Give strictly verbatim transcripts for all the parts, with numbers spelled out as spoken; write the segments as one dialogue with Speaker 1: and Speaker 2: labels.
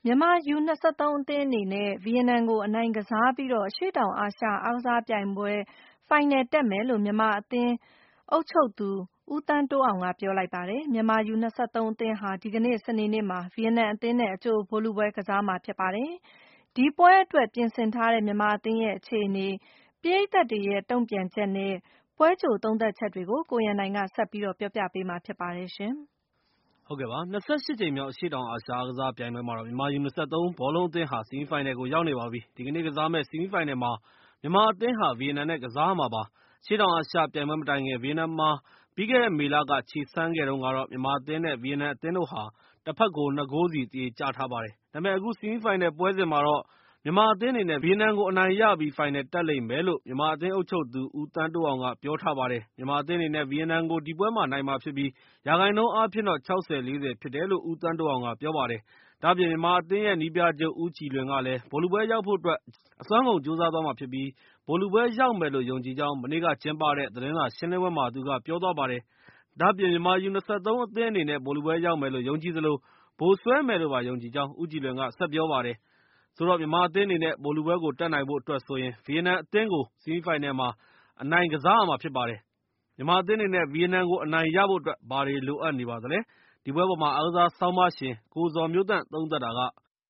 Speaker 1: မြန်မာ ယူ ၂၃ အသင်းအနေနဲ့ ဗီယက်နမ်ကို အနိုင်ကစားပြီးတော့ အရှေ့တောင်အာရှအားကစားပြိုင်ပွဲဖိုင်နယ်တက်မယ်လို့ မြန်မာအသင်းအုပ်ချုပ်သူ ဦးသန်းတိုးအောင်က ပြောလိုက်ပါတယ်။ မြန်မာ ယူ ၂၃ အသင်းဟာ ဒီကနေ့ စနေနေ့မှာ ဗီယက်နမ်အသင်းနဲ့ အကြိုဗိုလ်လုပွဲကစားမှာဖြစ်ပါတယ်။ ဒီပွဲအတွက် ပြင်ဆင်ထားတဲ့ မြန်မာအသင်းရဲ့အခြေအနေ၊ ပရိသတ်တွေရဲ့တုံ့ပြန်ချက်နဲ့ ပွဲကြိုသုံးသပ်ချက်တွေကို ကိုရန်နိုင်က ဆက်ပြီးပြောပြပေးမှာဖြစ်ပါတယ်။
Speaker 2: ၂၈ ကြိမ်မြောက် အရှေ့တောင်အာရှအားကစားပြိုင်ပွဲမှာတော့ မြန်မာ ယူ ၂၃ ဘောလုံးအသင်းဟာ ဆီမီးဖိုင်နယ်ကို ရောက်နေပါပြီ။ ဒီကနေ့ကစားမယ့် ဆီမီးဖိုင်နယ်မှာ မြန်မာအသင်းဟာ ဗီယက်နမ်နဲ့ ကစားရမှာပါ။ အရှေ့တောင်အာရှပြိုင်ပွဲမတိုင်ခင် ဗီယက်နမ်မှာ ပြီးခဲ့တဲ့မေလက ခြေစမ်းခဲ့တုန်းကတော့ မြန်မာအသင်းနဲ့ ဗီယက်နမ်အသင်းတို့ဟာ တဘက်ကို ၂ ဂိုးစီ သရေကျထားပါတယ်။ ဒါပေမဲ့ အခု ဆီမီးဖိုင်နယ်ပွဲစဉ်မှာတော့ မြန်မာအသင်းအနေနဲ့ ဗီယက်နမ်ကို အနိုင်ရပြီး ဖိုင်နယ်တက်လိမ့်မယ်လို့ မြန်မာအသင်းအုပ်ချုပ်သူ ဦးသန်းတိုးအောင်က ပြောထားပါတယ်။ မြန်မာအသင်းအနေနဲ့ ဗီယက်နမ်ကို ဒီပွဲမှာ နိုင်မှာဖြစ်ပြီး ရာခိုင်နှုန်းအားဖြင့်တော့ ၆၀-၄၀ ဖြစ်တယ်လို့ ဦးသန်းတိုးအောင်က ပြောပါတယ်။ ဒါ့အပြင် မြန်မာအသင်းရဲ့ နည်းပြချုပ် ဦးကြည်လွင်ကလည်း ဗိုလ်လုပွဲရောက်ဖို့အတွက် အစွမ်းကုန်ကြိုးစားသွားမှာဖြစ်ပြီး ဗိုလ်လုပွဲရောက်မယ်လို့ ယုံကြည်ကြောင်း မနေ့ကကျင်းပတဲ့ သတင်းစာရှင်းလင်းပွဲမှာ သူက ပြောသွားပါတယ်။ ဒါ့အပြင် မြန်မာ ယူ ၂၃ အသင်းအနေနဲ့ ဗိုလ်လုပွဲရောက်မယ်လို့ ယုံကြည်သလို ဗိုလ်စွဲမယ်လို့ပါ ယုံကြည်ကြောင်း ဦးကြည်လွင်က ဆက်ပြောပါတယ်။ ဆိုတော့ မြန်မာအသင်းအနေနဲ့ ဗိုလ်လုပွဲကို တက်နိုင်ဖို့အတွက်ဆိုရင် ဗီယက်နမ်အသင်းကို ဆီမီးဖိုင်နယ်မှာ အနိုင်ကစားရမှာဖြစ်ပါတယ်။ မြန်မာအသင်းအနေနဲ့ ဗီယက်နမ်ကို အနိုင်ရဖို့အတွက် ဘာတွေလိုအပ်နေပါသလဲ။ ဒီပွဲအပေါ်မှာ အားကစားဆောင်းပါးရှင် ကိုဇော်မျိုးသန့် သုံးသပ်တာက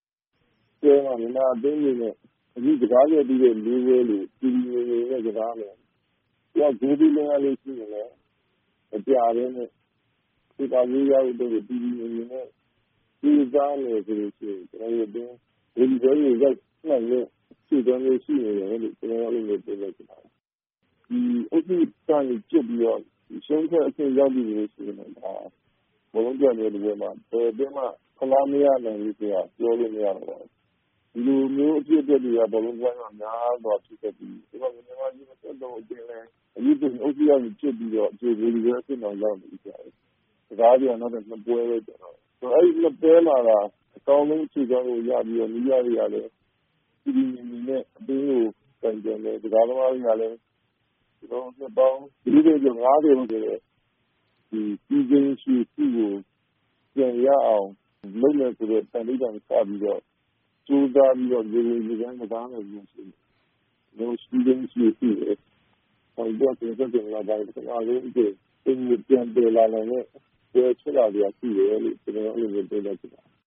Speaker 3: “မြန်မာအသင်းအနေနဲ့ အခုကစားခဲ့ပြီးတဲ့လေးပွဲကို တည်တည်ငြိမ်ငြိမ်နဲ့ကစားမယ်။ ဂိုးသွင်းလို့ရလို့ရှိရင်လည်း မပြဘဲနဲ့ စူပါဂိုးရဖို့အတွက်ကို တည်တည်ငြိမ်ငြိမ်နဲ့ကြိုးစားမယ်ဆိုရင် ကျနော်တို့အသင်း ဗိုလ်လုပွဲကိုရောက်နိုင်တဲ့ခြေလှမ်းမျိုးရှိနေတယ်လို့ ကျနော်ကတော့ အဲဒီလိုမျိုးသုံးသပ်ချင်ပါတယ်။ ဒီအုပ်စုကနေကျွတ်ပြီးတော့ အရှုံးထွက်အဆင့်ရောက်ပြီဆိုရင်တော့ ဒါဘောလုံးပြိုင်ပွဲတစ်ပွဲမှာ ဘယ်အသင်းမှဖလားမရနိုင်ဘူးဆိုတာ ပြောလို့မရတော့ပါဘူး။ ဒီလိုမျိုးအဖြစ်အပျက်တွေက ဘောလုံးသမိုင်းမှာများစွာဖြစ်ခဲ့ပြီးပြီ။ မြန်မာ ယူ ၂၃ အသင်းလည်း အခုဆိုရင် အုပ်စုကနေကျွတ်ပြီးတော့ အကြိုဗိုလ်လုပွဲအဆင့်တောင်ရောက်နေပြီ။ ကစားစရာနောက်ထပ်နှစ်ပွဲပဲကျန်တော့တယ်။ အဲဒီနှစ်ပွဲမှာသာ အကောင်းဆုံးခြေစွမ်းကိုရပြီးတော့ နည်းပြတွေကလည်း တည်တည်ငြိမ်ငြိမ်နဲ့အသင်းကိုကိုင်တွယ်မယ်။ ကစားသမားတွေကလည်း နှစ်ပေါင်း လေးဆယ်ကျော် ငါးဆယ်ကျော်တဲ့ ဒီစည်းစိမ်ရှည်မှုကိုပြန်ရအောင်လုပ်မယ်ဆိုတဲ့ သန္နိဋ္ဌာန်ချပြီးတော့ ကြိုးစားပြီးတော့ ရေဝင်ရေပန်းကစားမယ်ဆိုရင် ကျနော်တို့ စည်းစိမ်ရှည်ရှိတယ်။ ၁၉၇၇ နောက်ပိုင်း ပထမဆုံးအကြိမ် အိမ်ကိုပြန်သယ်လာနိုင်တဲ့ပွဲဖြစ်လာစရာရှိတယ်လို့ ကျနော်ကတော့ အဲဒီလိုမျိုးသုံးသပ်ချင်ပါတယ်။ ”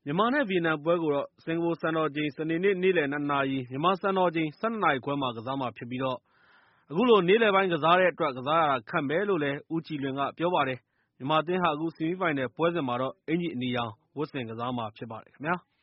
Speaker 2: မြန်မာနဲ့ ဗီယက်နမ်ပွဲကိုတော့ စင်ကာပူစံတော်ချိန် စနေနေ့ နေ့လယ် ၂ နာရီ၊ မြန်မာစံတော်ချိန် ၁၂ နာရီခွဲမှာ ကစားမှာဖြစ်ပြီး အခုလို နေ့လယ်ပိုင်းကစားတဲ့အတွက် ကစားရတာခက်မယ်လို့လည်း ဦးကြည်လွင်က ပြောပါတယ်။ မြန်မာအသင်းဟာ အခုဆီမီးဖိုင်နယ်ပွဲစဉ်မှာတော့ အင်္ကျီအနီရောင်ဝတ်ဆင်ကစားမှာဖြစ်ပါတယ်ခင်ဗျာ။